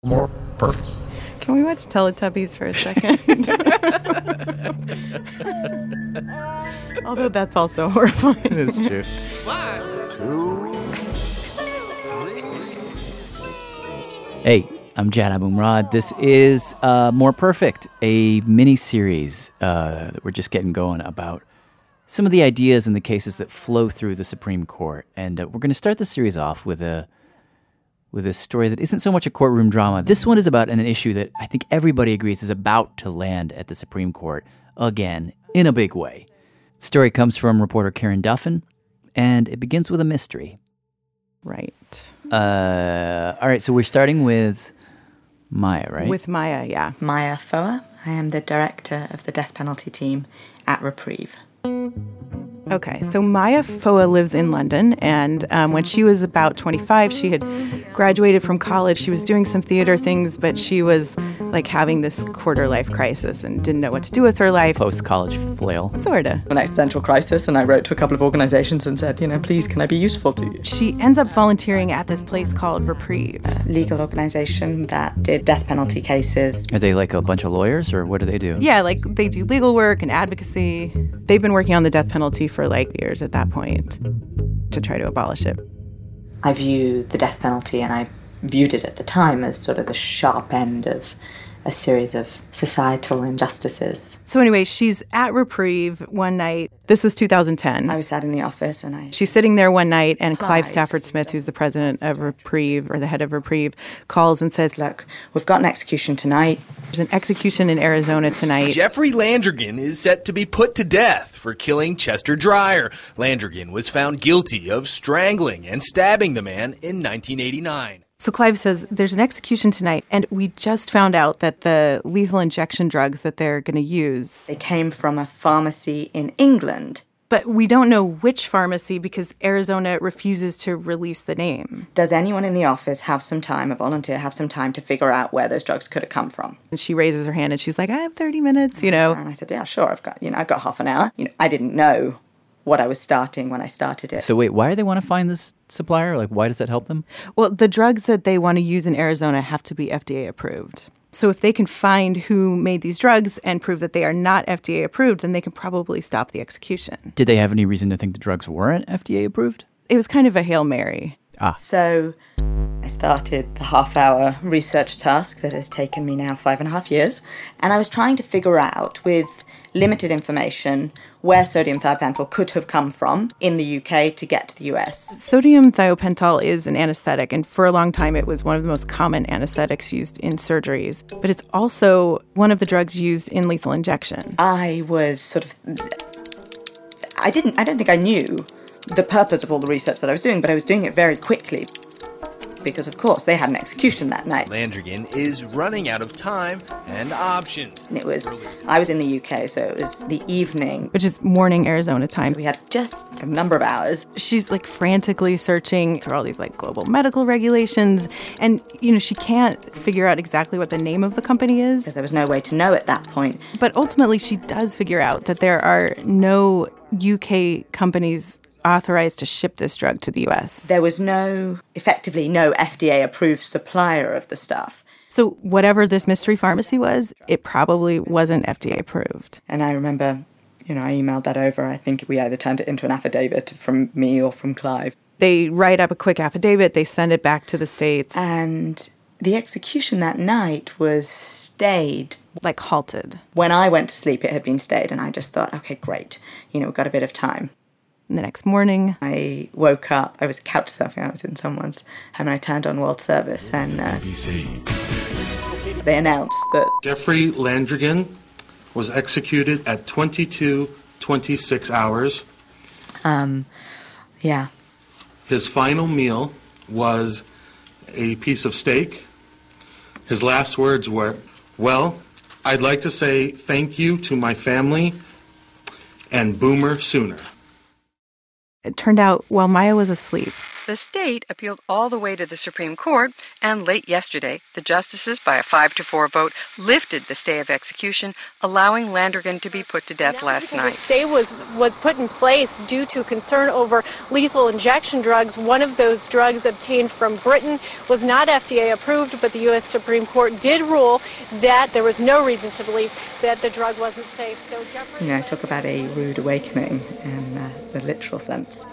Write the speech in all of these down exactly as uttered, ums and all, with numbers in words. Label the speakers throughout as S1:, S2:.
S1: More perfect.
S2: Can we watch Teletubbies for a second? Although that's also horrifying.
S3: It's true.
S1: One, two,
S3: Hey, I'm Jad Abumrad. This is uh, More Perfect, a mini-series uh, that we're just getting going about some of the ideas and the cases that flow through the Supreme Court. And uh, we're going to start the series off with a with a story that isn't so much a courtroom drama. This one is about an issue that I think everybody agrees is about to land at the Supreme Court again, in a big way. The story comes from reporter Karen Duffin, and it begins with a mystery.
S2: Right.
S3: Uh, all right, so we're starting with Maya, right?
S2: With Maya, yeah.
S4: Maya Foa. I am the director of the death penalty team at Reprieve.
S2: Okay, so Maya Foa lives in London, and um, when she was about twenty-five, she had graduated from college. She was doing some theater things, but she was like having this quarter-life crisis and didn't know what to do with her life.
S3: Post-college flail.
S2: Sorta.
S4: An existential crisis, and I wrote to a couple of organizations and said, you know, please, can I be useful to you?
S2: She ends up volunteering at this place called Reprieve.
S4: A legal organization that did death penalty cases.
S3: Are they like a bunch of lawyers, or what do they do?
S2: Yeah, like they do legal work and advocacy. They've been working on the death penalty for like years at that point to try to abolish it.
S4: I view the death penalty, and I viewed it at the time as sort of the sharp end of a series of societal injustices.
S2: So anyway, she's at Reprieve one night. This was two thousand ten.
S4: I was sat in the office, and I...
S2: She's sitting there one night, and Clive,
S4: Clive
S2: Stafford Smith, who's the president of Reprieve, or the head of Reprieve, calls and says,
S4: Look, we've got an execution tonight.
S2: There's an execution in Arizona tonight.
S5: Jeffrey Landrigan is set to be put to death for killing Chester Dreyer. Landrigan was found guilty of strangling and stabbing the man in nineteen eighty-nine.
S2: So Clive says, there's an execution tonight, and we just found out that the lethal injection drugs that they're going to use...
S4: They came from a pharmacy in England.
S2: But we don't know which pharmacy because Arizona refuses to release the name.
S4: Does anyone in the office have some time, a volunteer, have some time to figure out where those drugs could have come from?
S2: And she raises her hand, and she's like, I have thirty minutes, you know.
S4: And I said, yeah, sure, I've got, you know, I've got half an hour. You know, I didn't know what I was starting when I started it.
S3: So wait, why do they want to find this supplier? Like, why does that help them?
S2: Well, the drugs that they want to use in Arizona have to be F D A approved. So if they can find who made these drugs and prove that they are not F D A approved, then they can probably stop the execution.
S3: Did they have any reason to think the drugs weren't F D A approved?
S2: It was kind of a Hail Mary.
S3: Ah.
S4: So I started the half-hour research task that has taken me now five and a half years, and I was trying to figure out, with limited information, where sodium thiopental could have come from in the U K to get to the U S.
S2: Sodium thiopental is an anesthetic, and for a long time it was one of the most common anesthetics used in surgeries. But it's also one of the drugs used in lethal injection.
S4: I was sort of... I didn't... I don't think I knew the purpose of all the research that I was doing, but I was doing it very quickly. Because, of course, they had an execution that night.
S5: Landrigan is running out of time and options.
S4: And it was, I was in the U K, so it was the evening.
S2: Which is morning Arizona time.
S4: So we had just a number of hours.
S2: She's like frantically searching through all these like global medical regulations. And, you know, she can't figure out exactly what the name of the company is.
S4: Because there was no way to know at that point.
S2: But ultimately, she does figure out that there are no U K companies authorized to ship this drug to the U S.
S4: There was no, effectively, no F D A-approved supplier of the stuff.
S2: So whatever this mystery pharmacy was, it probably wasn't F D A approved.
S4: And I remember, you know, I emailed that over. I think we either turned it into an affidavit from me or from Clive.
S2: They write up a quick affidavit, they send it back to the States.
S4: And the execution that night was stayed.
S2: Like halted.
S4: When I went to sleep, it had been stayed, and I just thought, okay, great. You know, we've got a bit of time.
S2: And the next morning,
S4: I woke up. I was couch surfing. I was in someone's home, and I turned on World Service, and uh, they announced that
S6: Jeffrey Landrigan was executed at twenty-two twenty-six hours.
S4: Um, yeah.
S6: His final meal was a piece of steak. His last words were, "Well, I'd like to say thank you to my family and Boomer Sooner."
S2: it turned out while Maya was asleep.
S7: The state appealed all the way to the Supreme Court, and late yesterday, the justices, by a five to four vote, lifted the stay of execution, allowing Landrigan to be put to death last night.
S8: The stay was, was put in place due to concern over lethal injection drugs. One of those drugs obtained from Britain was not F D A approved, but the U S Supreme Court did rule that there was no reason to believe that the drug wasn't safe. So Jeffrey...
S4: You know, talk about a rude awakening in uh, the literal sense.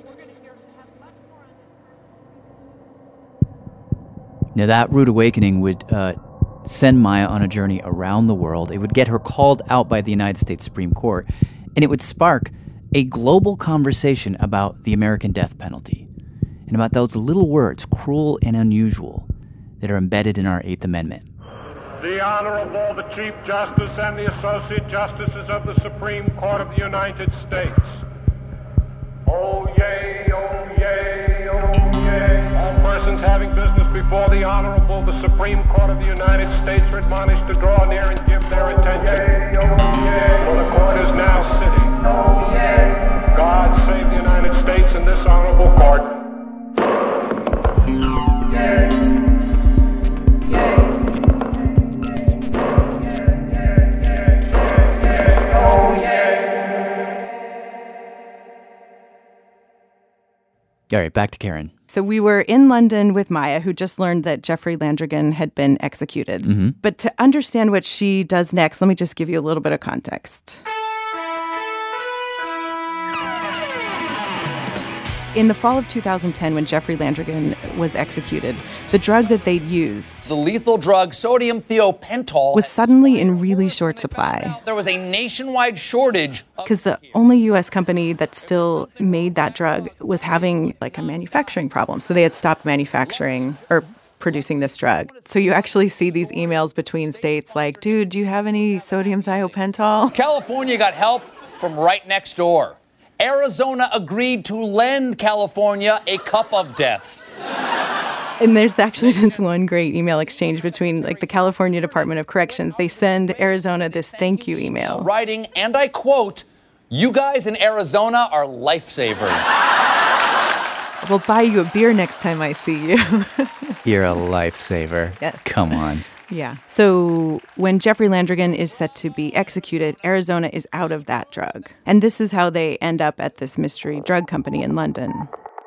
S3: Now, that rude awakening would uh, send Maya on a journey around the world. It would get her called out by the United States Supreme Court, and it would spark a global conversation about the American death penalty and about those little words, cruel and unusual, that are embedded in our Eighth Amendment.
S9: The Honorable, the Chief Justice and the Associate Justices of the Supreme Court of the United States. Oh, yay, oh, yay, oh, yay. All persons having business before the Honorable, the Supreme Court of the United States are admonished to draw near and give their attention. Yay, oh, yay. For the court is now sitting. Oh, yay. God save the United States and this Honorable Court. Yay.
S3: All right, back to Karen.
S2: So we were in London with Maya, who just learned that Jeffrey Landrigan had been executed.
S3: Mm-hmm.
S2: But to understand what she does next, let me just give you a little bit of context. In the fall of two thousand ten, when Jeffrey Landrigan was executed, the drug that they'd used,
S10: the lethal drug sodium thiopental,
S2: was suddenly in really short supply.
S10: There was a nationwide shortage.
S2: Because the only U S company that still made that drug was having like a manufacturing problem. So they had stopped manufacturing or producing this drug. So you actually see these emails between states like, dude, do you have any sodium thiopental?
S10: California got help from right next door. Arizona agreed to lend California a cup of death.
S2: And there's actually this one great email exchange between like the California Department of Corrections. They send Arizona this thank you email.
S10: Writing, and I quote, "You guys in Arizona are lifesavers."
S2: We'll buy you a beer next time I see you.
S3: You're a lifesaver.
S2: Yes.
S3: Come on.
S2: Yeah. So when Jeffrey Landrigan is set to be executed, Arizona is out of that drug. And this is how they end up at this mystery drug company in London.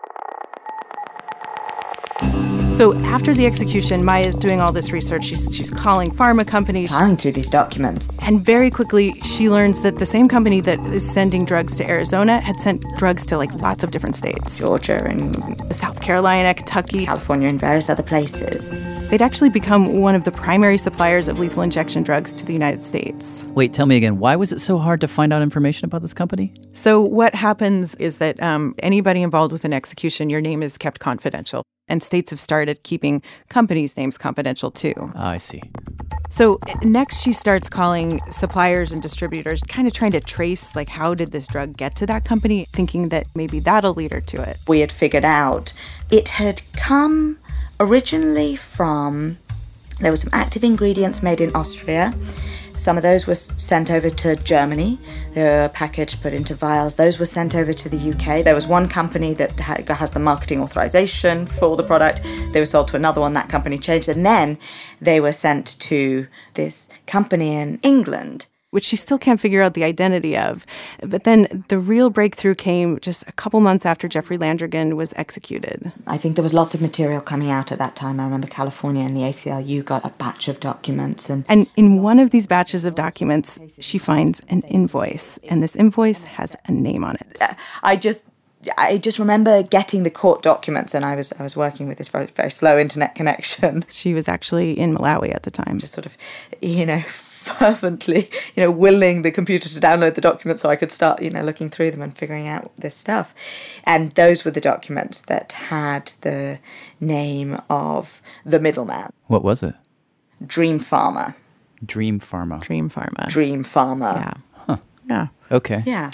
S2: So after the execution, Maya's doing all this research. She's, she's calling pharma companies.
S4: Plowing through these documents.
S2: And very quickly, she learns that the same company that is sending drugs to Arizona had sent drugs to like lots of different states.
S4: Georgia and
S2: South Carolina, Kentucky.
S4: California and various other places.
S2: They'd actually become one of the primary suppliers of lethal injection drugs to the United States.
S3: Wait, tell me again, why was it so hard to find out information about this company?
S2: So what happens is that um, anybody involved with an execution, your name is kept confidential. And states have started keeping companies' names confidential, too.
S3: Oh, I see.
S2: So next she starts calling suppliers and distributors, kind of trying to trace, like, how did this drug get to that company, thinking that maybe that'll lead her to it.
S4: We had figured out it had come originally from, there were some active ingredients made in Austria. Some of those were sent over to Germany. They were packaged, put into vials. Those were sent over to the U K. There was one company that ha- has the marketing authorization for the product. They were sold to another one. That company changed. And then they were sent to this company in England,
S2: which she still can't figure out the identity of. But then the real breakthrough came just a couple months after Jeffrey Landrigan was executed.
S4: I think there was lots of material coming out at that time. I remember California and the A C L U got a batch of documents. And,
S2: and in one of these batches of documents, she finds an invoice. And this invoice has a name on it.
S4: I just... I just remember getting the court documents, and I was I was working with this very, very slow internet connection.
S2: She was actually in Malawi at the time.
S4: Just sort of, you know, fervently, you know, willing the computer to download the documents so I could start, you know, looking through them and figuring out this stuff. And those were the documents that had the name of the middleman.
S3: What was it?
S4: Dream Pharma.
S3: Dream Pharma.
S2: Dream Pharma.
S4: Dream Pharma.
S2: Yeah.
S3: Huh.
S2: Yeah.
S3: Okay.
S4: Yeah.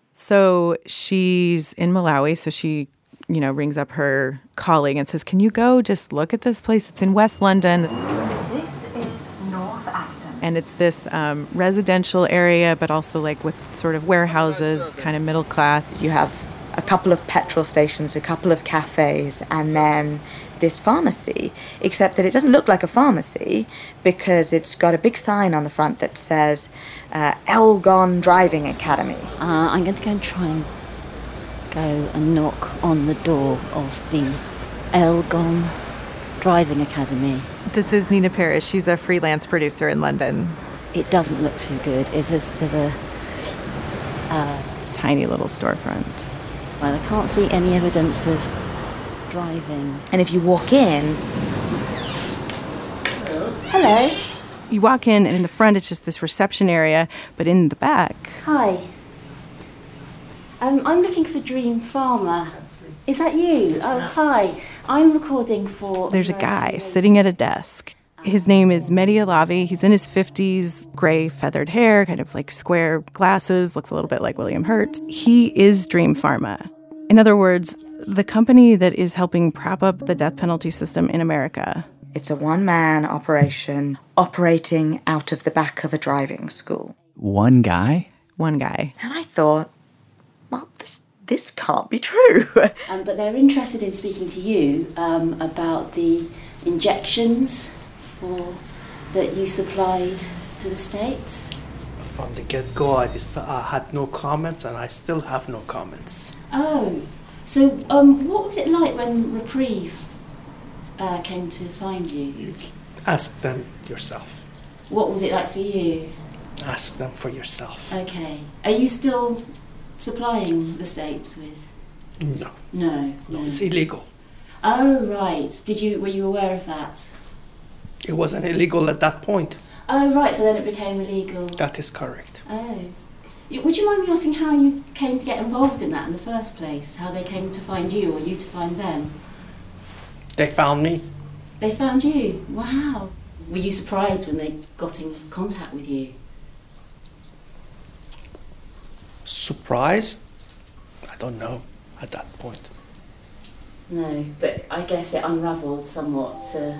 S2: So she's in Malawi, so she, you know, rings up her colleague and says, can you go just look at this place? It's in West London. And it's this um, residential area, but also like with sort of warehouses, kind of middle class.
S4: You have a couple of petrol stations, a couple of cafes, and then this pharmacy, except that it doesn't look like a pharmacy because it's got a big sign on the front that says uh, Elgon Driving Academy.
S11: Uh, I'm going to go and try and go and knock on the door of the Elgon Driving Academy.
S2: This is Nina Parrish. She's a freelance producer in London.
S11: It doesn't look too good. It's a, there's a uh,
S2: tiny little storefront.
S11: Well, I can't see any evidence of driving.
S4: And if you walk in... Hello. Hello.
S2: You walk in, and in the front, it's just this reception area, but in the back...
S11: Hi. Um, I'm looking for Dream Pharma. Is that you? Oh, hi. I'm recording for...
S2: There's a guy sitting at a desk. His name is Mehdi Alavi. He's in his fifties, gray feathered hair, kind of like square glasses, looks a little bit like William Hurt. He is Dream Pharma. In other words, the company that is helping prop up the death penalty system in America.
S4: It's a one-man operation operating out of the back of a driving school.
S3: One guy?
S2: One guy.
S4: And I thought, well, this this can't be true.
S11: um, but they're interested in speaking to you um, about the injections for that you supplied to the States.
S12: From the get-go, I, just, I had no comments, and I still have no comments.
S11: Oh, so um, what was it like when Reprieve uh, came to find you?
S12: You ask them yourself.
S11: What was it like for you?
S12: Ask them for yourself.
S11: Okay. Are you still supplying the States with?
S12: No.
S11: No.
S12: No, no. It's illegal.
S11: Oh, right. Did you? Were you aware of that?
S12: It wasn't illegal at that point.
S11: Oh, right. So then it became illegal.
S12: That is correct.
S11: Oh. Would you mind me asking how you came to get involved in that in the first place? How they came to find you or you to find them?
S12: They found me.
S11: They found you? Wow. Were you surprised when they got in contact with you?
S12: Surprised? I don't know at that point.
S11: No, but I guess it unravelled somewhat to...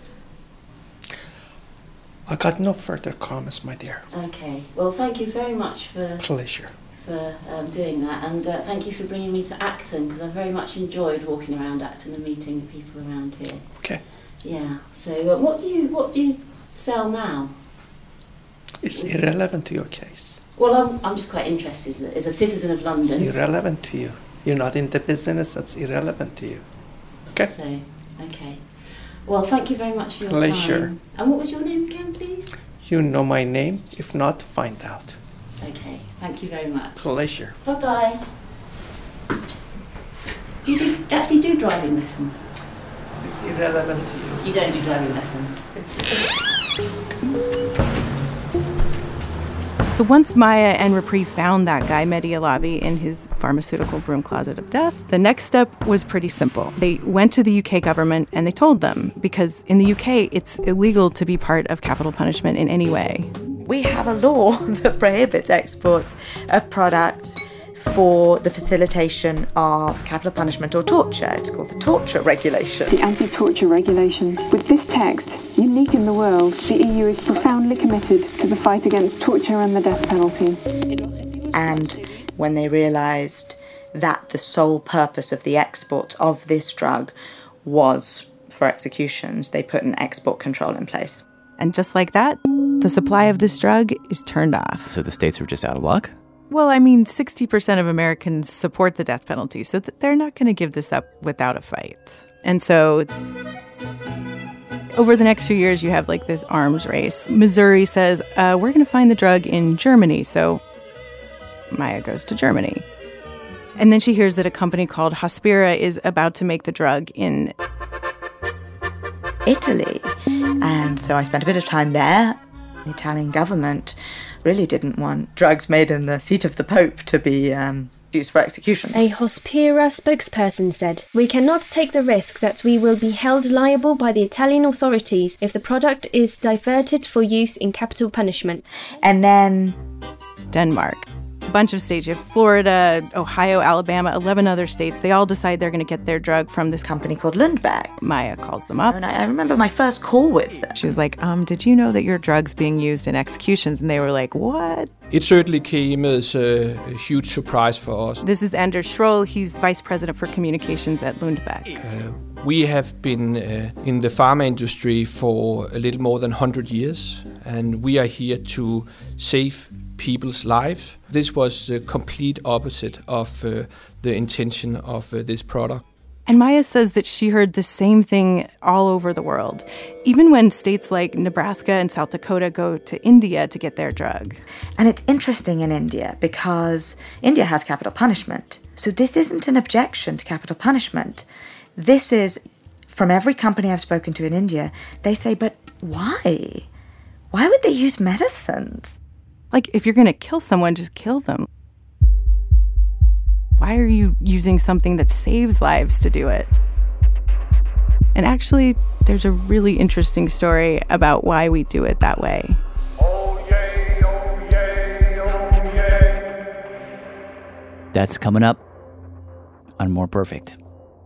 S12: I got no further comments, my dear.
S11: Okay. Well, thank you very much for...
S12: Pleasure.
S11: For um, doing that, and uh, thank you for bringing me to Acton, because I very much enjoyed walking around Acton and meeting the people around here.
S12: Okay.
S11: Yeah. So, uh, what do you what do you sell now?
S12: It's Is irrelevant to your case.
S11: Well, I'm I'm just quite interested as a, as a citizen of London.
S12: It's irrelevant to you. You're not in the business. That's irrelevant to you. Okay.
S11: So, okay. Well, thank you very much for your
S12: Pleasure.
S11: time. And what was your name again, please?
S12: You know my name. If not, find out.
S11: Okay, thank you very much.
S12: Pleasure.
S11: Bye-bye. Do you do, actually do driving lessons?
S12: It's irrelevant to you.
S11: You don't do driving lessons?
S2: So once Maya and Reprieve found that guy, Mehdi Alavi, in his pharmaceutical broom closet of death, the next step was pretty simple. They went to the U K government and they told them, because in the U K, it's illegal to be part of capital punishment in any way.
S4: We have a law that prohibits exports of products for the facilitation of capital punishment or torture. It's called the Torture Regulation.
S13: The Anti-Torture Regulation. With this text, unique in the world, the E U is profoundly committed to the fight against torture and the death penalty.
S4: And when they realised that the sole purpose of the export of this drug was for executions, they put an export control in place.
S2: And just like that, the supply of this drug is turned off.
S3: So the states were just out of luck?
S2: Well, I mean, sixty percent of Americans support the death penalty, so th- they're not going to give this up without a fight. And so over the next few years, you have like this arms race. Missouri says, uh, we're going to find the drug in Germany. So Maya goes to Germany. And then she hears that a company called Hospira is about to make the drug in
S4: Italy. And so I spent a bit of time there. The Italian government really didn't want drugs made in the seat of the Pope to be um, used for executions.
S14: A Hospira spokesperson said, "We cannot take the risk that we will be held liable by the Italian authorities if the product is diverted for use in capital punishment."
S4: And then
S2: Denmark. bunch of states. You have Florida, Ohio, Alabama, eleven other states. They all decide they're going to get their drug from this
S4: company called Lundbeck.
S2: Maya calls them up.
S4: And I, I remember my first call with them.
S2: She was like, um, did you know that your drug's being used in executions? And they were like, what?
S15: It certainly came as a huge surprise for us.
S2: This is Anders Schroll. He's vice president for communications at Lundbeck.
S15: Uh, we have been uh, in the pharma industry for a little more than one hundred years, and we are here to save people's lives. This was the complete opposite of uh, the intention of uh, this product.
S2: And Maya says that she heard the same thing all over the world, even when states like Nebraska and South Dakota go to India to get their drug.
S4: And it's interesting in India because India has capital punishment. So this isn't an objection to capital punishment. This is, from every company I've spoken to in India, they say, but why? Why would they use medicines?
S2: Like, if you're going to kill someone, just kill them. Why are you using something that saves lives to do it? And actually, there's a really interesting story about why we do it that way.
S9: Oh, yay, oh, yay, oh, yay.
S3: That's coming up on More Perfect.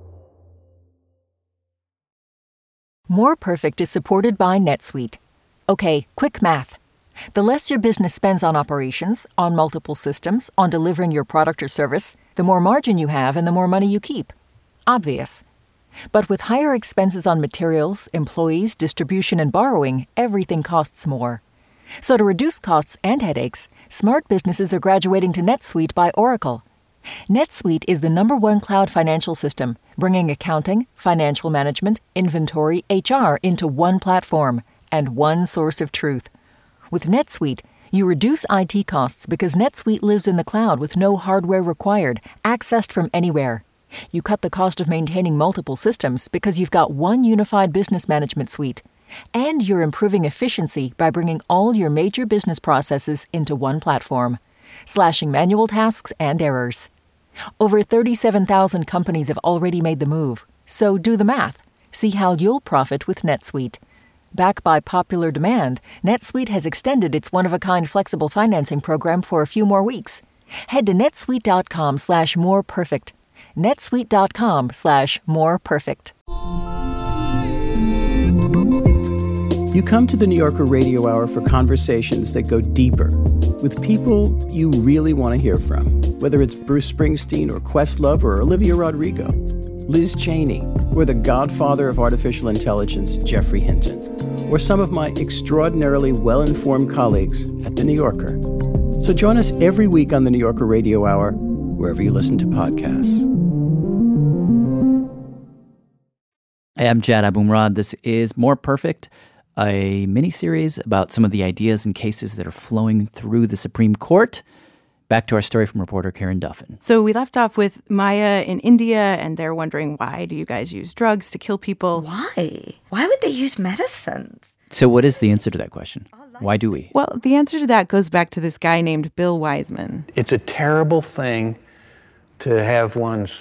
S16: More Perfect is supported by NetSuite. Okay, quick math. The less your business spends on operations, on multiple systems, on delivering your product or service, the more margin you have and the more money you keep. Obvious. But with higher expenses on materials, employees, distribution, and borrowing, everything costs more. So to reduce costs and headaches, smart businesses are graduating to NetSuite by Oracle. NetSuite is the number one cloud financial system, bringing accounting, financial management, inventory, H R into one platform and one source of truth. With NetSuite, you reduce I T costs because NetSuite lives in the cloud with no hardware required, accessed from anywhere. You cut the cost of maintaining multiple systems because you've got one unified business management suite. And you're improving efficiency by bringing all your major business processes into one platform, slashing manual tasks and errors. Over thirty-seven thousand companies have already made the move, so do the math. See how you'll profit with NetSuite. Backed by popular demand, NetSuite has extended its one-of-a-kind flexible financing program for a few more weeks. Head to netsuite.com slash more perfect. netsuite.com slash more perfect.
S17: You come to the New Yorker Radio Hour for conversations that go deeper with people you really want to hear from, whether it's Bruce Springsteen or Questlove or Olivia Rodrigo, Liz Cheney, or the godfather of artificial intelligence, Geoffrey Hinton, or some of my extraordinarily well-informed colleagues at The New Yorker. So join us every week on The New Yorker Radio Hour, wherever you listen to podcasts.
S3: Hey, I'm Jad Abumrad. This is More Perfect, a mini-series about some of the ideas and cases that are flowing through the Supreme Court. Back to our story from reporter Karen Duffin.
S2: So we left off with Maya in India, and they're wondering, why do you guys use drugs to kill people?
S4: Why? Why would they use medicines?
S3: So what is the answer to that question? Why do we?
S2: Well, the answer to that goes back to this guy named Bill Wiseman.
S18: It's a terrible thing to have one's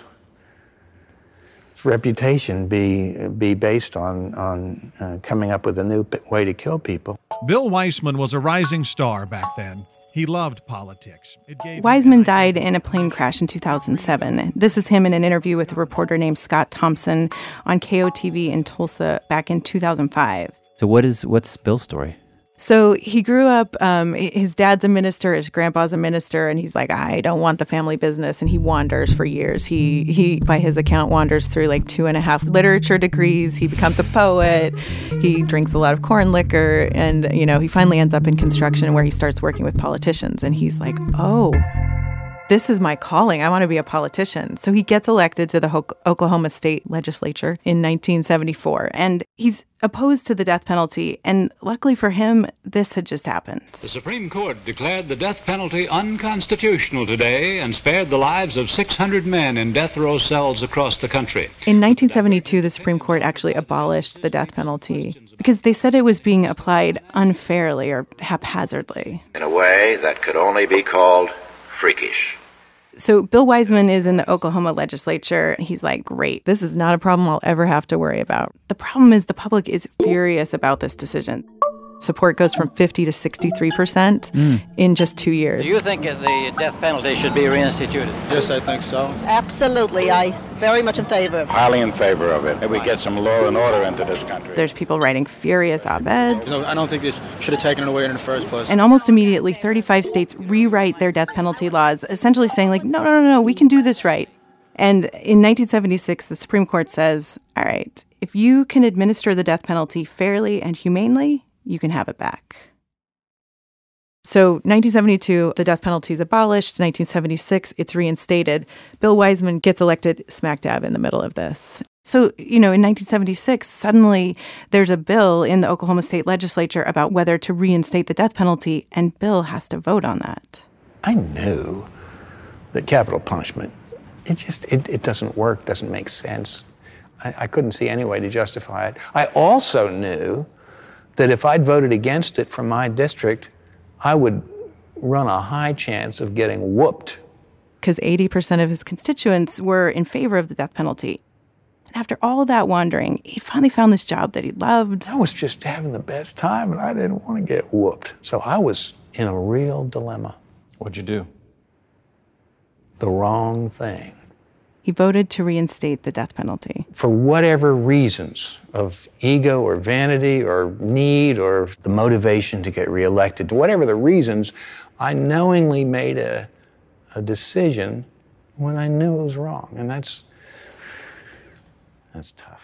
S18: reputation be be based on, on uh, coming up with a new way to kill people.
S1: Bill Wiseman was a rising star back then. He loved politics. It gave
S2: Wiseman died in a plane crash in two thousand seven. This is him in an interview with a reporter named Scott Thompson on K O T V in Tulsa back in two thousand five.
S3: So what is what's Bill's story?
S2: So he grew up, um, his dad's a minister, his grandpa's a minister, and he's like, I don't want the family business, and he wanders for years. He, he by his account, wanders through like two and a half literature degrees. He becomes a poet. He drinks a lot of corn liquor, and, you know, he finally ends up in construction where he starts working with politicians, and he's like, oh, this is my calling. I want to be a politician. So he gets elected to the Ho- Oklahoma State Legislature in nineteen seventy-four, and he's opposed to the death penalty. And luckily for him, this had just happened.
S19: The Supreme Court declared the death penalty unconstitutional today and spared the lives of six hundred men in death row cells across the country.
S2: In nineteen seventy-two, the Supreme Court actually abolished the death penalty because they said it was being applied unfairly or haphazardly.
S20: In a way that could only be called freakish.
S2: So Bill Wiseman is in the Oklahoma legislature. He's like, great, this is not a problem I'll ever have to worry about. The problem is the public is furious about this decision. Support goes from fifty to sixty-three percent
S3: Mm.
S2: in just two years.
S21: Do you think the death penalty should be reinstituted?
S22: Yes, I think so.
S23: Absolutely. I very much in favor.
S24: Highly in favor of it. If we get some law and order into this country.
S2: There's people writing furious op-eds.
S22: No, I don't think they should have taken it away in the first place.
S2: And almost immediately, thirty-five states rewrite their death penalty laws, essentially saying, like, no, no, no, no, we can do this right. And in nineteen seventy-six, the Supreme Court says, all right, if you can administer the death penalty fairly and humanely, you can have it back. So nineteen seventy-two, the death penalty is abolished. nineteen seventy-six, it's reinstated. Bill Wiseman gets elected smack dab in the middle of this. So, you know, in nineteen seventy-six, suddenly there's a bill in the Oklahoma State Legislature about whether to reinstate the death penalty, and Bill has to vote on that.
S18: I knew that capital punishment, it just, it, it doesn't work, doesn't make sense. I, I couldn't see any way to justify it. I also knew that if I'd voted against it from my district, I would run a high chance of getting whooped.
S2: Because eighty percent of his constituents were in favor of the death penalty. And after all that wandering, he finally found this job that he loved.
S18: I was just having the best time, and I didn't want to get whooped. So I was in a real dilemma.
S22: What'd you do?
S18: The wrong thing.
S2: He voted to reinstate the death penalty.
S18: For whatever reasons of ego or vanity or need or the motivation to get reelected, whatever the reasons, I knowingly made a, a decision when I knew it was wrong. And that's, that's tough.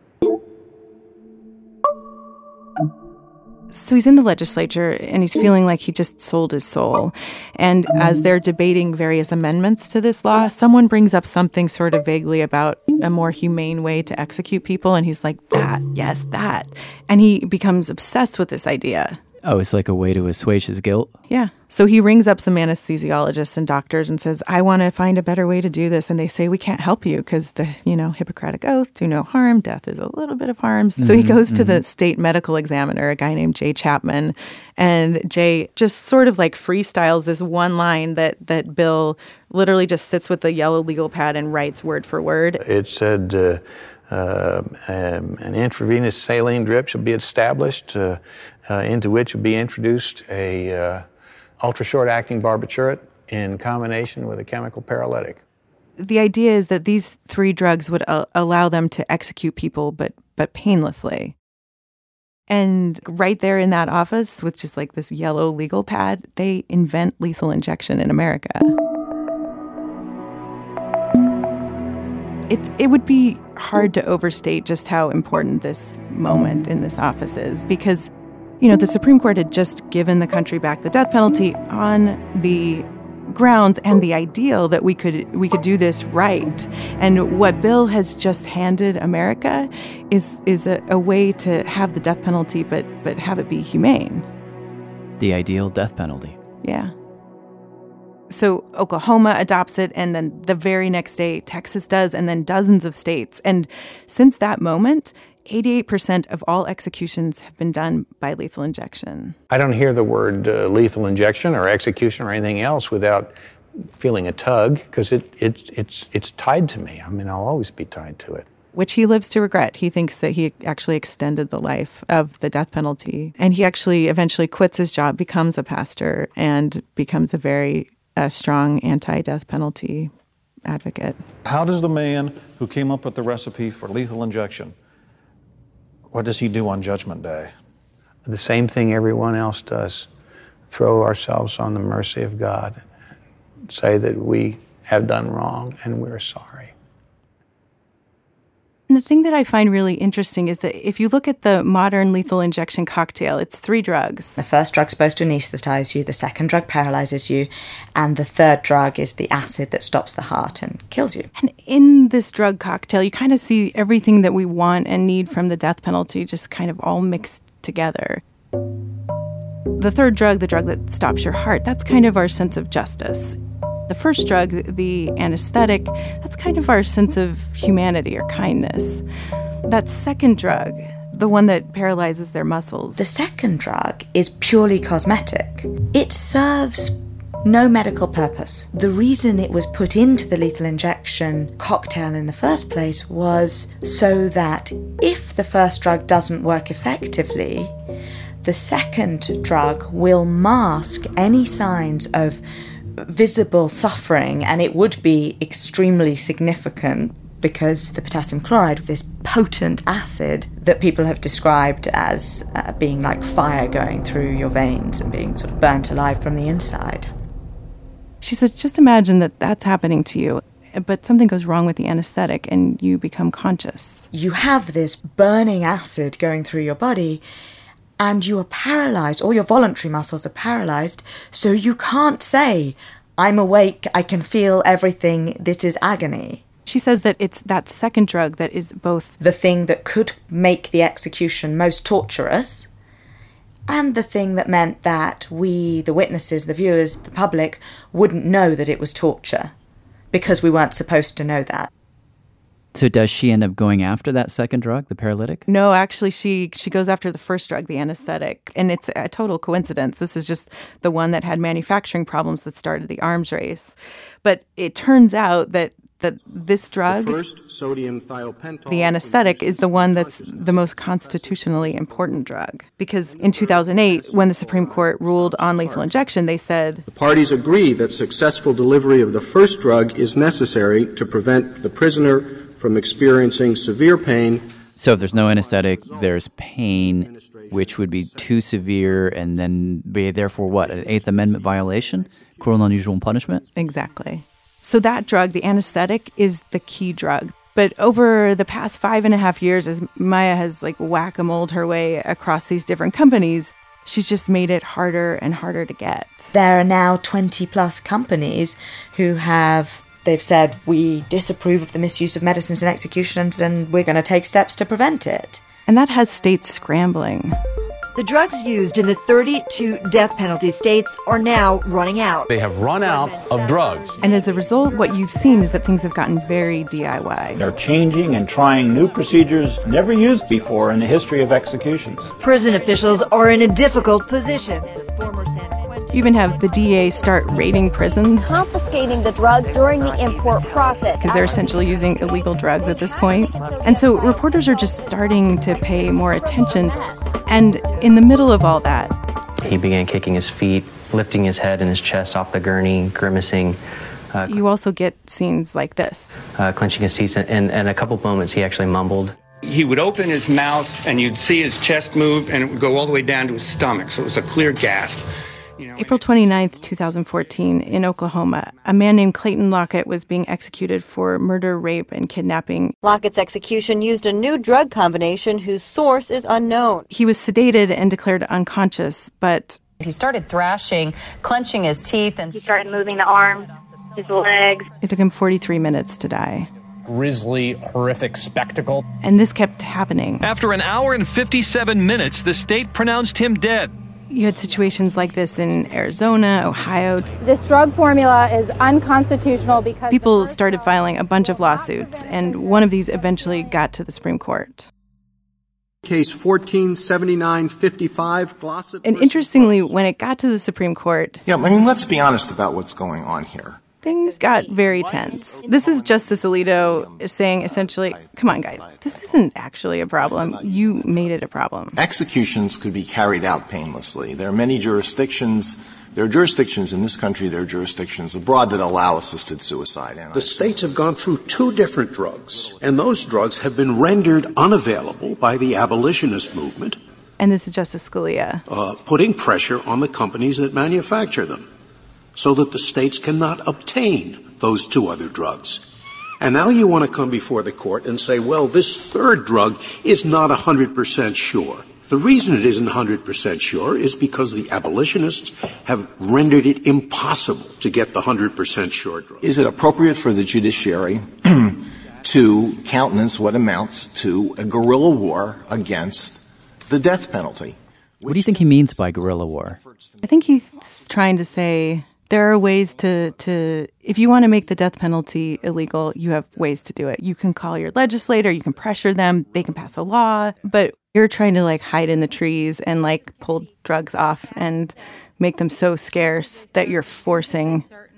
S2: So he's in the legislature, and he's feeling like he just sold his soul. And as they're debating various amendments to this law, someone brings up something sort of vaguely about a more humane way to execute people, and he's like, that, yes, that. And he becomes obsessed with this idea.
S3: Oh, it's like a way to assuage his guilt?
S2: Yeah. So he rings up some anesthesiologists and doctors and says, I want to find a better way to do this. And they say, we can't help you because the, you know, Hippocratic Oath, do no harm. Death is a little bit of harm. Mm-hmm, so he goes mm-hmm. to the state medical examiner, a guy named Jay Chapman. And Jay just sort of like freestyles this one line that, that Bill literally just sits with the yellow legal pad and writes word for word.
S18: It said, uh, uh, um, an intravenous saline drip shall be established, uh, Uh, into which will be introduced a uh, ultra-short-acting barbiturate in combination with a chemical paralytic.
S2: The idea is that these three drugs would uh, allow them to execute people, but but painlessly. And right there in that office, with just like this yellow legal pad, they invent lethal injection in America. It it would be hard to overstate just how important this moment in this office is, because you know, the Supreme Court had just given the country back the death penalty on the grounds and the ideal that we could we could do this right. And what Bill has just handed America is is a, a way to have the death penalty, but but have it be humane.
S3: The ideal death penalty.
S2: Yeah. So Oklahoma adopts it, and then the very next day, Texas does, and then dozens of states. And since that moment, eighty-eight percent of all executions have been done by lethal injection.
S18: I don't hear the word uh, lethal injection or execution or anything else without feeling a tug, because it, it, it's, it's tied to me. I mean, I'll always be tied to it.
S2: Which he lives to regret. He thinks that he actually extended the life of the death penalty. And he actually eventually quits his job, becomes a pastor, and becomes a very uh, strong anti-death penalty advocate.
S25: How does the man who came up with the recipe for lethal injection, what does he do on Judgment Day?
S18: The same thing everyone else does. Throw ourselves on the mercy of God. Say that we have done wrong and we're sorry.
S2: And the thing that I find really interesting is that if you look at the modern lethal injection cocktail, it's three drugs.
S4: The first drug's supposed to anesthetize you, the second drug paralyzes you, and the third drug is the acid that stops the heart and kills you.
S2: And in this drug cocktail, you kind of see everything that we want and need from the death penalty just kind of all mixed together. The third drug, the drug that stops your heart, that's kind of our sense of justice. The first drug, the anesthetic, that's kind of our sense of humanity or kindness. That second drug, the one that paralyzes their muscles.
S4: The second drug is purely cosmetic. It serves no medical purpose. The reason it was put into the lethal injection cocktail in the first place was so that if the first drug doesn't work effectively, The second drug will mask any signs of visible suffering, and it would be extremely significant because the potassium chloride is this potent acid that people have described as uh, being like fire going through your veins and being sort of burnt alive from the inside.
S2: She says, just imagine that that's happening to you, but something goes wrong with the anesthetic and you become conscious.
S4: You have this burning acid going through your body and you are paralyzed, all your voluntary muscles are paralyzed, so you can't say, I'm awake, I can feel everything, this is agony.
S2: She says that it's that second drug that is both
S4: the thing that could make the execution most torturous and the thing that meant that we, the witnesses, the viewers, the public, wouldn't know that it was torture because we weren't supposed to know that.
S3: So does she end up going after that second drug, the paralytic?
S2: No, actually, she she goes after the first drug, the anesthetic. And it's a total coincidence. This is just the one that had manufacturing problems that started the arms race. But it turns out that that this drug,
S5: the, first sodium thiopental,
S2: the anesthetic, is the one that's the most constitutionally important drug. Because in two thousand eight, when the Supreme Court ruled on lethal injection, they said,
S5: the parties agree that successful delivery of the first drug is necessary to prevent the prisoner from experiencing severe pain.
S3: So if there's no anesthetic, there's pain, which would be too severe and then be therefore what, an Eighth Amendment violation? Cruel and unusual punishment?
S2: Exactly. So that drug, the anesthetic, is the key drug. But over the past five and a half years, as Maya has like whack-a-moled her way across these different companies, she's just made it harder and harder to get.
S4: There are now twenty plus companies who have, they've said, we disapprove of the misuse of medicines in executions and we're going to take steps to prevent it.
S2: And that has states scrambling.
S6: The drugs used in the thirty-two death penalty states are now running out.
S7: They have run out of drugs.
S2: And as a result, what you've seen is that things have gotten very D I Y.
S8: They're changing and trying new procedures never used before in the history of executions.
S6: Prison officials are in a difficult position.
S2: You even have the D A start raiding prisons,
S10: confiscating the drugs during the import process,
S2: because they're essentially using illegal drugs at this point. And so reporters are just starting to pay more attention. And in the middle of all that,
S26: he began kicking his feet, lifting his head and his chest off the gurney, grimacing.
S2: Uh, you also get scenes like this.
S26: Uh, clenching his teeth, and in a couple moments he actually mumbled.
S27: He would open his mouth and you'd see his chest move and it would go all the way down to his stomach, so it was a clear gasp.
S2: You know, April twenty-ninth, twenty fourteen, in Oklahoma, a man named Clayton Lockett was being executed for murder, rape, and kidnapping.
S28: Lockett's execution used a new drug combination whose source is unknown.
S2: He was sedated and declared unconscious, but
S29: he started thrashing, clenching his teeth, and
S10: he started moving the arms, his legs.
S2: It took him forty-three minutes to die.
S7: Grisly, horrific spectacle.
S2: And this kept happening.
S30: After an hour and fifty-seven minutes, the state pronounced him dead.
S2: You had situations like this in Arizona, Ohio.
S31: This drug formula is unconstitutional because
S2: people started filing a bunch of lawsuits, and one of these eventually got to the Supreme Court.
S5: Case fourteen seventy-nine fifty-five, Glossop.
S2: And interestingly, when it got to the Supreme Court...
S32: Yeah, I mean, let's be honest about what's going on here.
S2: Things got very tense. This is Justice Alito saying essentially, come on, guys, this isn't actually a problem. You made it a problem.
S32: Executions could be carried out painlessly. There are many jurisdictions, there are jurisdictions in this country, there are jurisdictions abroad that allow assisted suicide. And
S33: the states have gone through two different drugs, and those drugs have been rendered unavailable by the abolitionist movement.
S2: And this is Justice Scalia.
S33: Uh, putting pressure on the companies that manufacture them, so that the states cannot obtain those two other drugs. And now you want to come before the court and say, well, this third drug is not one hundred percent sure. The reason it isn't one hundred percent sure is because the abolitionists have rendered it impossible to get the one hundred percent sure drug.
S32: Is it appropriate for the judiciary to countenance what amounts to a guerrilla war against the death penalty?
S3: What do you think he means by guerrilla war?
S2: I think he's trying to say there are ways to, to, if you want to make the death penalty illegal, you have ways to do it. You can call your legislator, you can pressure them, they can pass a law, but you're trying to like hide in the trees and like pull drugs off and make them so scarce that you're forcing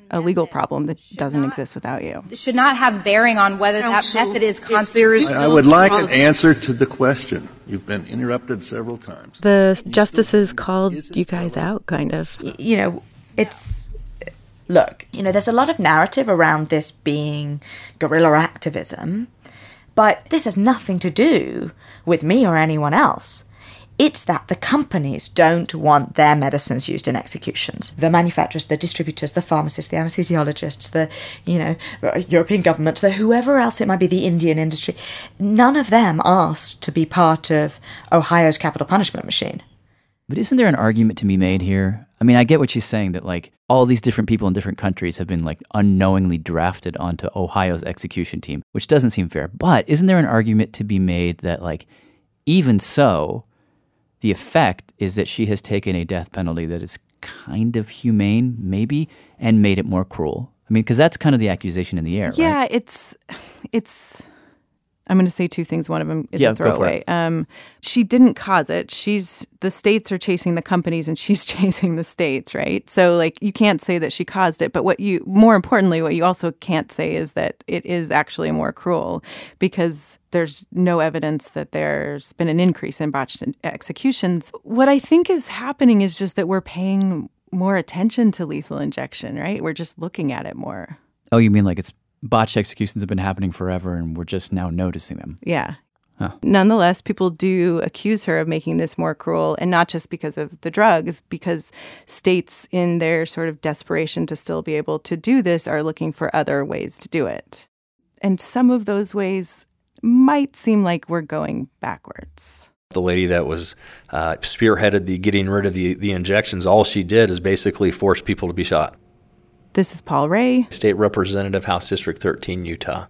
S2: a legal problem that doesn't exist without you.
S31: Should not have bearing on whether that method is constitutional.
S32: I would like an answer to the question. You've been interrupted several times.
S2: The justices called you guys out, kind of.
S4: You know, it's... Look, you know, there's a lot of narrative around this being guerrilla activism, but this has nothing to do with me or anyone else. It's that the companies don't want their medicines used in executions. The manufacturers, the distributors, the pharmacists, the anesthesiologists, the, you know, European governments, the whoever else it might be, the Indian industry, none of them asked to be part of Ohio's capital punishment machine.
S3: But isn't there an argument to be made here? I mean, I get what she's saying, that like all these different people in different countries have been like unknowingly drafted onto Ohio's execution team, which doesn't seem fair. But isn't there an argument to be made that like, even so, the effect is that she has taken a death penalty that is kind of humane, maybe, and made it more cruel? I mean, because that's kind of the accusation in the air,
S2: yeah,
S3: right?
S2: it's, it's, I'm going to say two things. One of them is
S3: yeah,
S2: a throwaway. Um, she didn't cause it. She's, the states are chasing the companies and she's chasing the states, right? So like, you can't say that she caused it, but what you, more importantly, what you also can't say is that it is actually more cruel, because there's no evidence that there's been an increase in botched executions. What I think is happening is just that we're paying more attention to lethal injection, right? We're just looking at it more.
S3: Oh, you mean like it's botched executions have been happening forever and we're just now noticing them?
S2: Yeah.
S3: Huh.
S2: Nonetheless, people do accuse her of making this more cruel, and not just because of the drugs, because states in their sort of desperation to still be able to do this are looking for other ways to do it. And some of those ways might seem like we're going backwards.
S1: The lady that was uh, spearheaded the getting rid of the, the injections, all she did is basically force people to be shot.
S2: This is Paul Ray,
S1: State Representative, House District thirteen, Utah.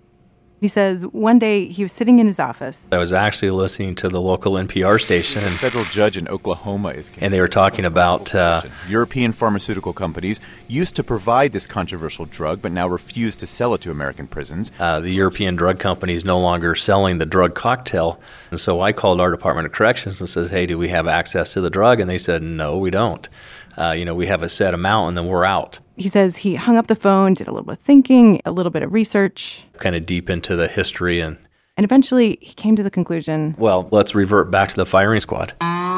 S2: He says one day he was sitting in his office.
S1: I was actually listening to the local N P R station.
S9: A federal judge in Oklahoma is
S1: and they were talking about uh,
S9: European pharmaceutical companies used to provide this controversial drug, but now refuse to sell it to American prisons.
S1: Uh, the European drug company is no longer selling the drug cocktail. And so I called our Department of Corrections and said, hey, do we have access to the drug? And they said, no, we don't. Uh, you know, we have a set amount and then we're out.
S2: He says he hung up the phone, did a little bit of thinking, a little bit of research.
S1: Kind of deep into the history. And,
S2: and eventually he came to the conclusion,
S1: well, let's revert back to the firing squad.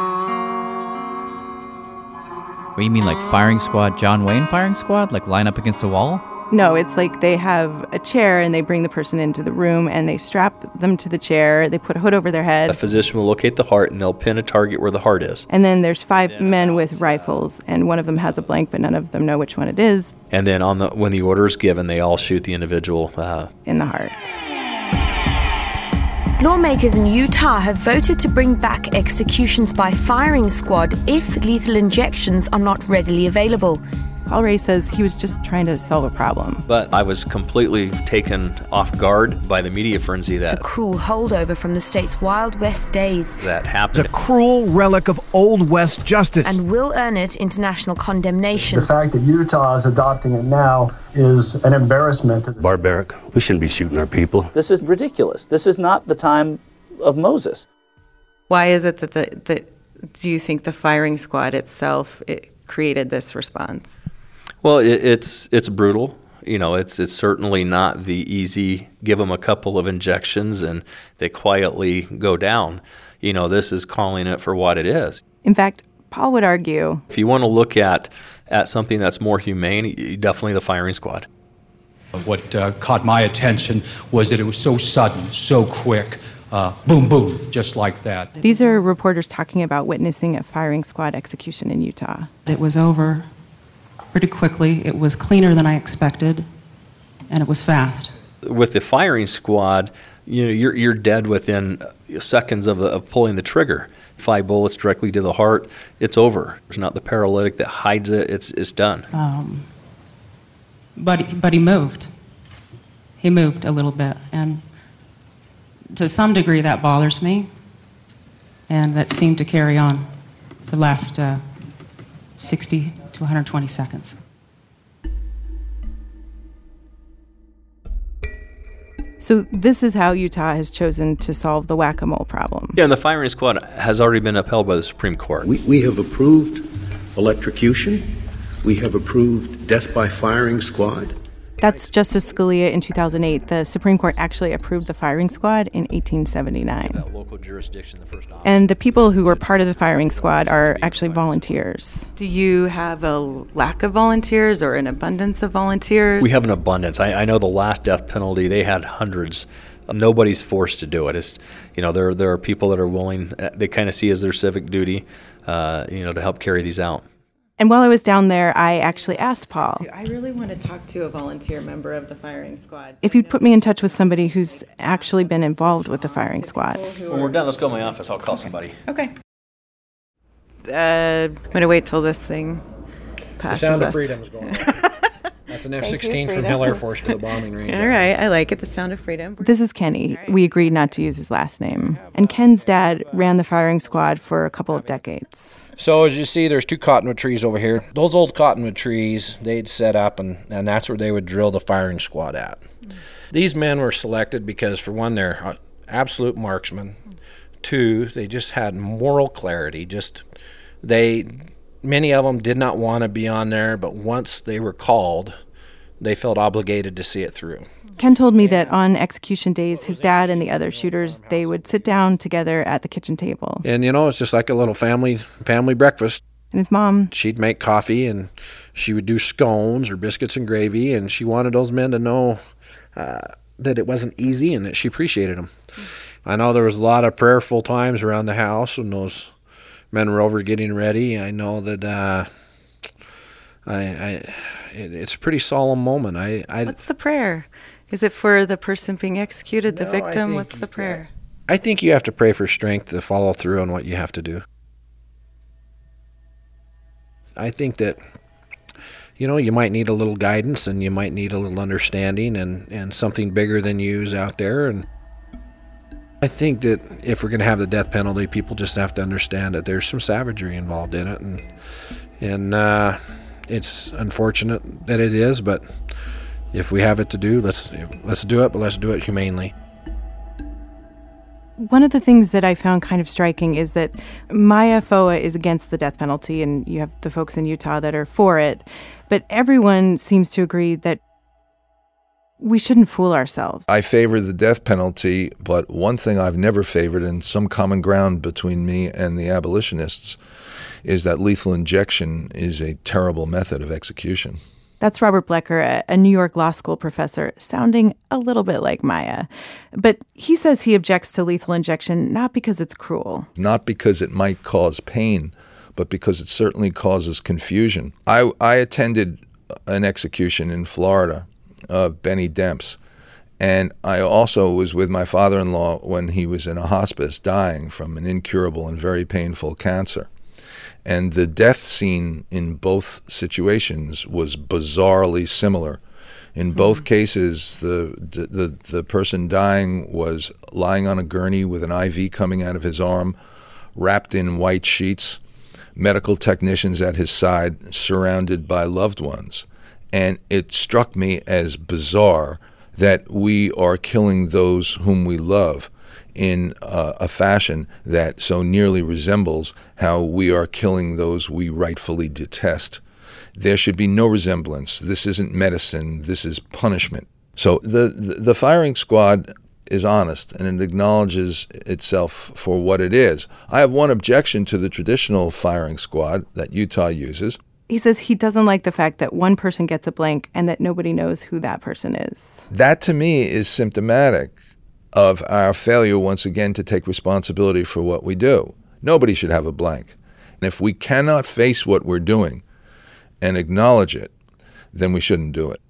S3: What, you mean like firing squad, John Wayne firing squad? Like line up against a wall?
S2: No, it's like they have a chair and they bring the person into the room and they strap them to the chair. They put a hood over their head.
S1: A physician will locate the heart and they'll pin a target where the heart is.
S2: And then there's five men with rifles, and one of them has a blank, but none of them know which one it is.
S1: And then on the when the order is given, they all shoot the individual uh,
S2: in the heart.
S11: Lawmakers in Utah have voted to bring back executions by firing squad if lethal injections are not readily available.
S2: Paul Ray says he was just trying to solve a problem.
S1: But I was completely taken off guard by the media frenzy that...
S11: It's a cruel holdover from the state's Wild West days.
S1: ...that happened.
S12: It's a cruel relic of Old West justice.
S11: And will earn it international condemnation.
S13: The fact that Utah is adopting it now is an embarrassment to the...
S14: Barbaric. We shouldn't be shooting our people.
S15: This is ridiculous. This is not the time of Moses.
S2: Why is it that the... that do you think the firing squad itself it created this response?
S1: Well, it, it's it's brutal. You know, it's it's certainly not the easy, give them a couple of injections and they quietly go down. You know, this is calling it for what it is.
S2: In fact, Paul would argue...
S1: If you want to look at, at something that's more humane, definitely the firing squad.
S16: What uh, caught my attention was that it was so sudden, so quick, uh, boom, boom, just like that.
S2: These are reporters talking about witnessing a firing squad execution in Utah.
S17: It was over pretty quickly. It was cleaner than I expected, and it was fast.
S1: With the firing squad, you know, you're you're dead within seconds of, the, of pulling the trigger. Five bullets directly to the heart, it's over. There's not the paralytic that hides it. It's it's done.
S17: Um, but he, but he moved. He moved a little bit, and to some degree that bothers me, and that seemed to carry on the last uh, sixty to one hundred twenty seconds.
S2: So this is how Utah has chosen to solve the whack-a-mole problem.
S1: Yeah, and the firing squad has already been upheld by the Supreme Court.
S33: We, we have approved electrocution. we have approved death by firing squad.
S2: That's Justice Scalia in two thousand eight. The Supreme Court actually approved the firing squad in eighteen seventy-nine.
S1: That local jurisdiction, the first option.
S2: And the people who were part of the firing squad are actually volunteers. Do you have a lack of volunteers or an abundance of volunteers?
S1: We have an abundance. I, I know the last death penalty, they had hundreds. Nobody's forced to do it. It's, you know, there there are people that are willing. They kind of see as their civic duty, uh, you know, to help carry these out.
S2: And while I was down there, I actually asked Paul, I really want to talk to a volunteer member of the firing squad. If you'd put me in touch with somebody who's actually been involved with the firing squad.
S1: When we're done, let's go to my office. I'll call somebody.
S2: Okay. Uh, I'm going to wait till this thing passes
S6: The sound
S2: us.
S6: of freedom is going on. That's an F sixteen from Hill Air Force to the bombing range.
S2: All right, I like it, the sound of freedom. This is Kenny. We agreed not to use his last name. And Ken's dad ran the firing squad for a couple of decades.
S6: So as you see, there's two cottonwood trees over here. Those old cottonwood trees, they'd set up, and, and that's where they would drill the firing squad at. These men were selected because, for one, they're absolute marksmen. Two, they just had moral clarity. Just they, many of them did not want to be on there, but once they were called, they felt obligated to see it through.
S2: Ken told me that on execution days, his dad and the other shooters, they would sit down together at the kitchen table.
S6: And, you know, it's just like a little family family breakfast.
S2: And his mom,
S6: she'd make coffee, and she would do scones or biscuits and gravy, and she wanted those men to know uh, that it wasn't easy and that she appreciated them. I know there was a lot of prayerful times around the house when those men were over getting ready. I know that uh, I, I it, it's a pretty solemn moment. I, I
S2: What's the prayer? Is it for the person being executed, the
S6: No,
S2: victim? What's the prayer?
S6: I think you have to pray for strength to follow through on what you have to do. I think that, you know, you might need a little guidance, and you might need a little understanding, and, and something bigger than you is out there. And I think that if we're going to have the death penalty, people just have to understand that there's some savagery involved in it. And, and uh, it's unfortunate that it is, but if we have it to do, let's let's do it, but let's do it humanely.
S2: One of the things that I found kind of striking is that Maya F O A is against the death penalty, and you have the folks in Utah that are for it. But everyone seems to agree that we shouldn't fool ourselves.
S8: I favor the death penalty, but one thing I've never favored, and some common ground between me and the abolitionists, is that lethal injection is a terrible method of execution.
S2: That's Robert Blecker, a New York Law School professor, sounding a little bit like Maya. But he says he objects to lethal injection not because it's cruel.
S8: Not because it might cause pain, but because it certainly causes confusion. I, I attended an execution in Florida of Benny Demps, and I also was with my father-in-law when he was in a hospice dying from an incurable and very painful cancer. And the death scene in both situations was bizarrely similar. In both mm-hmm. cases, the, the the person dying was lying on a gurney with an I V coming out of his arm, wrapped in white sheets, medical technicians at his side, surrounded by loved ones. And it struck me as bizarre that we are killing those whom we love in uh, a fashion that so nearly resembles how we are killing those we rightfully detest. There should be no resemblance. This isn't medicine. This is punishment. So the, the, the firing squad is honest, and it acknowledges itself for what it is. I have one objection to the traditional firing squad that Utah uses.
S2: He says he doesn't like the fact that one person gets a blank and that nobody knows who that person is.
S8: That, to me, is symptomatic of our failure once again to take responsibility for what we do. Nobody should have a blank. And if we cannot face what we're doing and acknowledge it, then we shouldn't do it.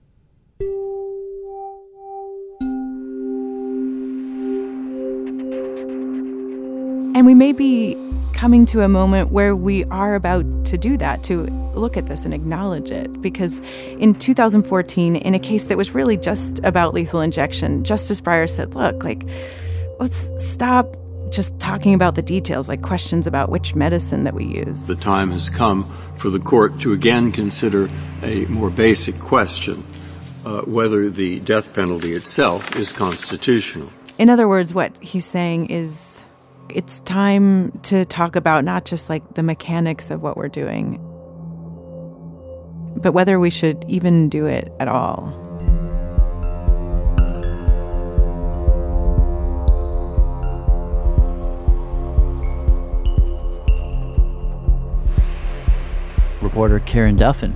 S2: And we may be coming to a moment where we are about to do that, to look at this and acknowledge it. Because in two thousand fourteen, in a case that was really just about lethal injection, Justice Breyer said, look, like, let's stop just talking about the details, like questions about which medicine that we use.
S33: The time has come for the court to again consider a more basic question, uh, whether the death penalty itself is constitutional.
S2: In other words, what he's saying is, it's time to talk about not just like the mechanics of what we're doing. but whether we should even do it at all.
S3: Reporter Karen Duffin.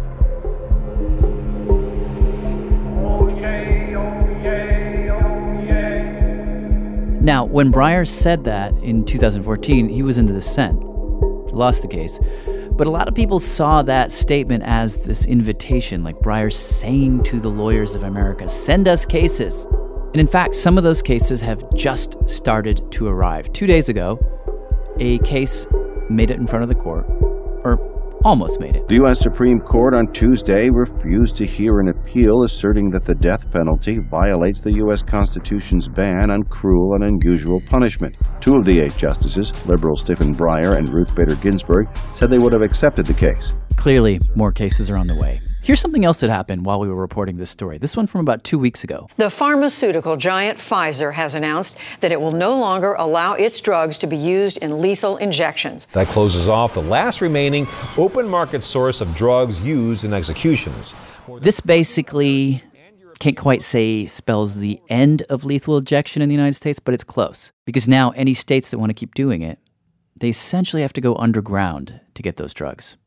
S3: Now, when Breyer said that in two thousand fourteen, he was in the dissent, lost the case. But a lot of people saw that statement as this invitation, like Breyer saying to the lawyers of America, send us cases. And in fact, some of those cases have just started to arrive. Two days ago, a case made it in front of the court, or almost made it.
S10: The U S Supreme Court on Tuesday refused to hear an appeal asserting that the death penalty violates the U S Constitution's ban on cruel and unusual punishment. Two of the eight justices, liberal Stephen Breyer and Ruth Bader Ginsburg, said they would have accepted the case.
S3: Clearly, more cases are on the way. Here's something else that happened while we were reporting this story. This one from about two weeks ago.
S18: The pharmaceutical giant Pfizer has announced that it will no longer allow its drugs to be used in lethal injections.
S19: That closes off the last remaining open market source of drugs used in executions.
S3: This basically, can't quite say spells the end of lethal injection in the United States, but it's close. Because now any states that want to keep doing it, they essentially have to go underground to get those drugs.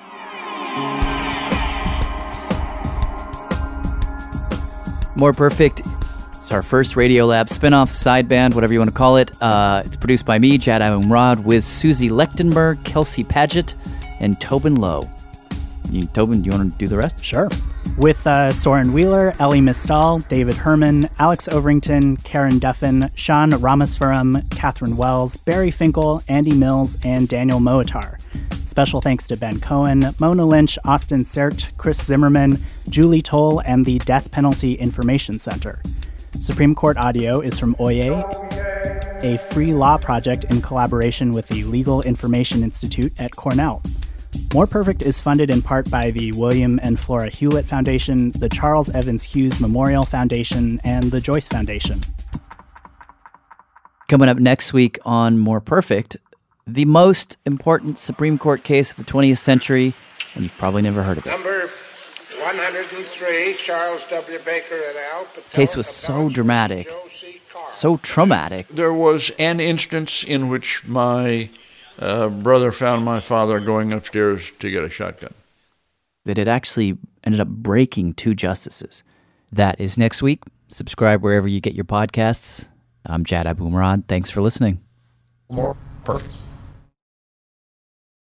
S3: More Perfect. It's our first Radiolab spinoff, sideband, whatever you want to call it. Uh, it's produced by me, Jad Abumrad, with Susie Lechtenberg, Kelsey Padgett, and Tobin Lowe. You, Tobin, do you want to do the rest?
S20: Sure. With uh, Soren Wheeler, Ellie Mistal, David Herman, Alex Overington, Karen Duffin, Sean Ramaswaram, Catherine Wells, Barry Finkel, Andy Mills, and Daniel Moatar. Special thanks to Ben Cohen, Mona Lynch, Austin Sert, Chris Zimmerman, Julie Toll, and the Death Penalty Information Center. Supreme Court audio is from Oye, a free law project in collaboration with the Legal Information Institute at Cornell. More Perfect is funded in part by the William and Flora Hewlett Foundation, the Charles Evans Hughes Memorial Foundation, and the Joyce Foundation.
S3: Coming up next week on More Perfect, the most important Supreme Court case of the twentieth century, and you've probably never heard of it.
S21: Number one hundred three, Charles W. Baker et al.
S3: The case was so dramatic, so traumatic.
S22: There was an instance in which my uh, brother found my father going upstairs to get a shotgun.
S3: That it actually ended up breaking two justices. That is next week. Subscribe wherever you get your podcasts. I'm Jad Abumrad. Thanks for listening.
S22: More Perfect.